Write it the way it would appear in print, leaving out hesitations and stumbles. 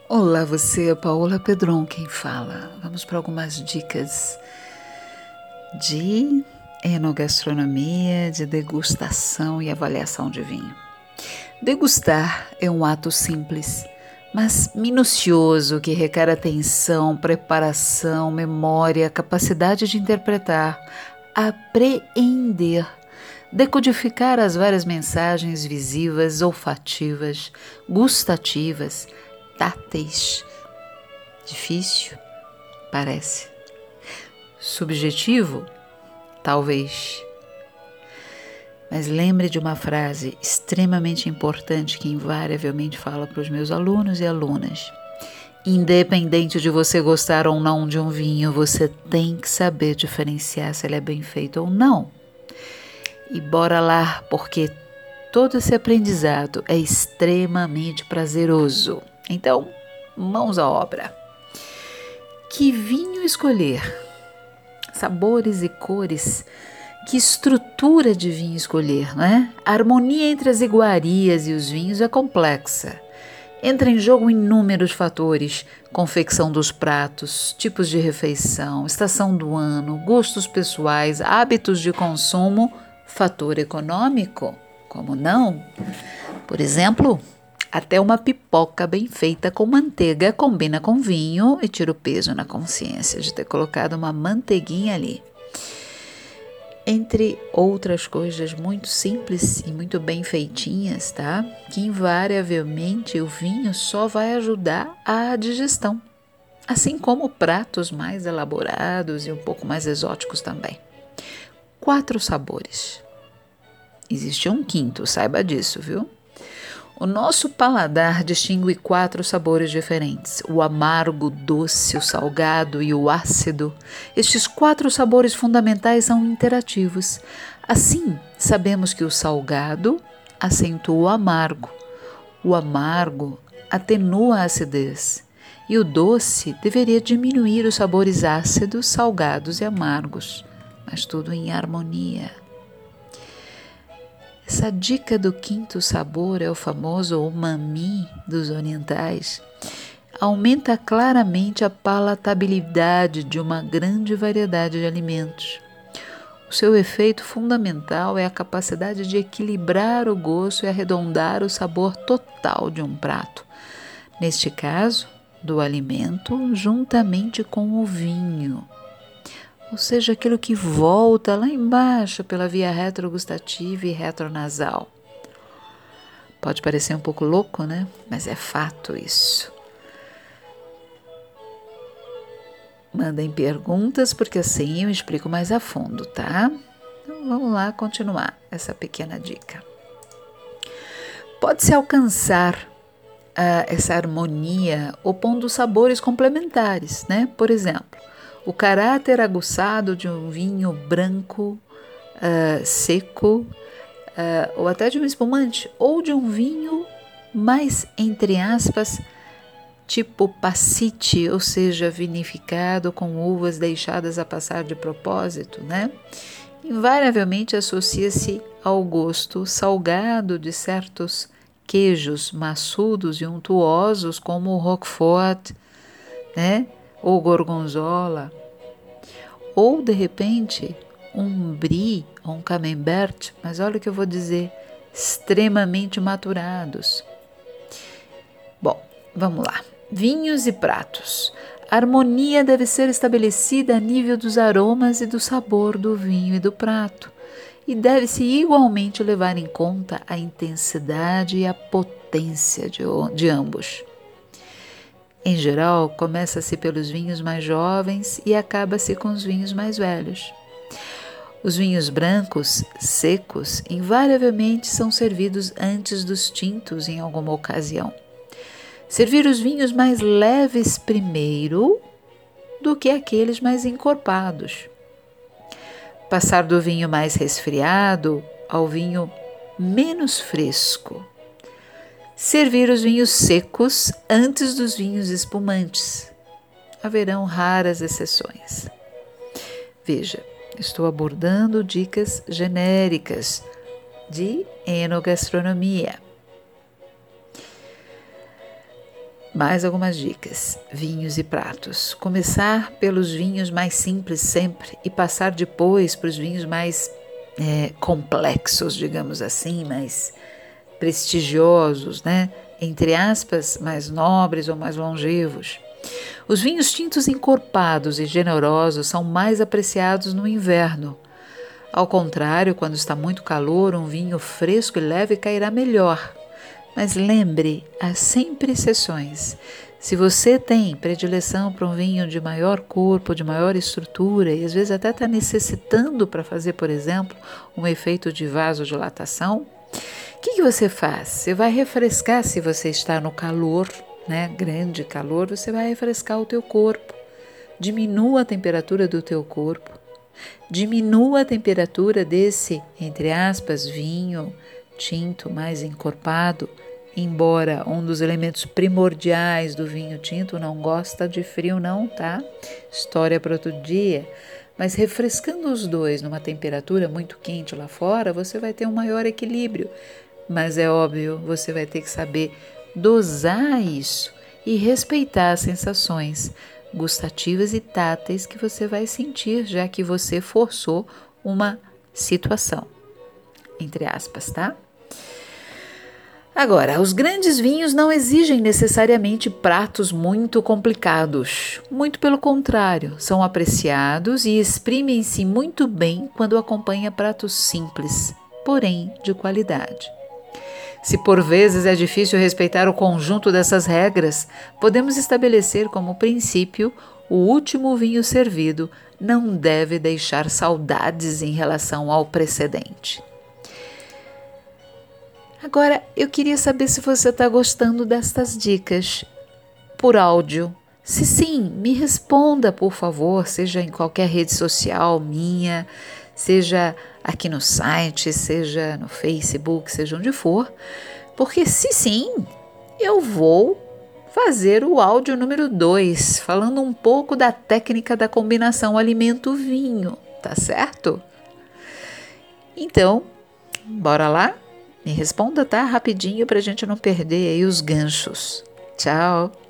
Olá, você é Paola Pedron quem fala. Vamos para algumas dicas de enogastronomia, de degustação e avaliação de vinho. Degustar é um ato simples, mas minucioso que requer atenção, preparação, memória, capacidade de interpretar, apreender, decodificar as várias mensagens visivas, olfativas, gustativas, táteis. Difícil? Parece. Subjetivo? Talvez. Mas lembre de uma frase extremamente importante que invariavelmente falo para os meus alunos e alunas. Independente de você gostar ou não de um vinho, você tem que saber diferenciar se ele é bem feito ou não. E bora lá, porque todo esse aprendizado é extremamente prazeroso. Então, mãos à obra. Que vinho escolher? Sabores e cores. Que estrutura de vinho escolher, né? A harmonia entre as iguarias e os vinhos é complexa. Entra em jogo inúmeros fatores: confecção dos pratos, tipos de refeição, estação do ano, gostos pessoais, hábitos de consumo, fator econômico. Como não? Por exemplo, até uma pipoca bem feita com manteiga combina com vinho e tira o peso na consciência de ter colocado uma manteiguinha ali. Entre outras coisas muito simples e muito bem feitinhas, tá? Que invariavelmente o vinho só vai ajudar a digestão, assim como pratos mais elaborados e um pouco mais exóticos também. 4 sabores. Existe um quinto, saiba disso, viu? O nosso paladar distingue 4 sabores diferentes: o amargo, o doce, o salgado e o ácido. Estes 4 sabores fundamentais são interativos. Assim, sabemos que o salgado acentua o amargo atenua a acidez e o doce deveria diminuir os sabores ácidos, salgados e amargos, mas tudo em harmonia. Essa dica do quinto sabor é o famoso umami dos orientais. Aumenta claramente a palatabilidade de uma grande variedade de alimentos. O seu efeito fundamental é a capacidade de equilibrar o gosto e arredondar o sabor total de um prato. Neste caso, do alimento juntamente com o vinho. Ou seja, aquilo que volta lá embaixo pela via retrogustativa e retronasal. Pode parecer um pouco louco, né? Mas é fato isso. Mandem perguntas, porque assim eu explico mais a fundo, tá? Então vamos lá continuar essa pequena dica. Pode-se alcançar essa harmonia opondo sabores complementares, né? Por exemplo, o caráter aguçado de um vinho branco seco, ou até de um espumante, ou de um vinho mais, entre aspas, tipo passite, ou seja, vinificado com uvas deixadas a passar de propósito, né? Invariavelmente associa-se ao gosto salgado de certos queijos maçudos e untuosos, como o Roquefort, né? Ou gorgonzola, ou de repente um brie ou um camembert, mas olha o que eu vou dizer, extremamente maturados. Bom, vamos lá. Vinhos e pratos. A harmonia deve ser estabelecida a nível dos aromas e do sabor do vinho e do prato, e deve-se igualmente levar em conta a intensidade e a potência de ambos. Em geral, começa-se pelos vinhos mais jovens e acaba-se com os vinhos mais velhos. Os vinhos brancos, secos, invariavelmente são servidos antes dos tintos em alguma ocasião. Servir os vinhos mais leves primeiro do que aqueles mais encorpados. Passar do vinho mais resfriado ao vinho menos fresco. Servir os vinhos secos antes dos vinhos espumantes. Haverão raras exceções. Veja, estou abordando dicas genéricas de enogastronomia. Mais algumas dicas: vinhos e pratos. Começar pelos vinhos mais simples sempre e passar depois para os vinhos mais complexos, digamos assim, mais prestigiosos, né? Entre aspas, mais nobres ou mais longevos. Os vinhos tintos encorpados e generosos são mais apreciados no inverno. Ao contrário, quando está muito calor, um vinho fresco e leve cairá melhor. Mas lembre, há sempre exceções. Se você tem predileção para um vinho de maior corpo, de maior estrutura e às vezes até está necessitando para fazer, por exemplo, um efeito de vasodilatação, o que você faz? Você vai refrescar se você está no calor, né? Grande calor, você vai refrescar o teu corpo. Diminua a temperatura do teu corpo. Diminua a temperatura desse, entre aspas, vinho tinto mais encorpado, embora um dos elementos primordiais do vinho tinto não gosta de frio não, tá? História para outro dia. Mas refrescando os dois numa temperatura muito quente lá fora, você vai ter um maior equilíbrio. Mas é óbvio, você vai ter que saber dosar isso e respeitar as sensações gustativas e táteis que você vai sentir, já que você forçou uma situação, entre aspas, tá? Agora, os grandes vinhos não exigem necessariamente pratos muito complicados. Muito pelo contrário, são apreciados e exprimem-se muito bem quando acompanha pratos simples, porém de qualidade. Se por vezes é difícil respeitar o conjunto dessas regras, podemos estabelecer como princípio: o último vinho servido não deve deixar saudades em relação ao precedente. Agora, eu queria saber se você está gostando destas dicas por áudio. Se sim, me responda, por favor, seja em qualquer rede social minha, seja aqui no site, seja no Facebook, seja onde for, porque se sim, eu vou fazer o áudio número 2, falando um pouco da técnica da combinação alimento-vinho, tá certo? Então, bora lá? Me responda, tá? Rapidinho pra gente não perder aí os ganchos. Tchau!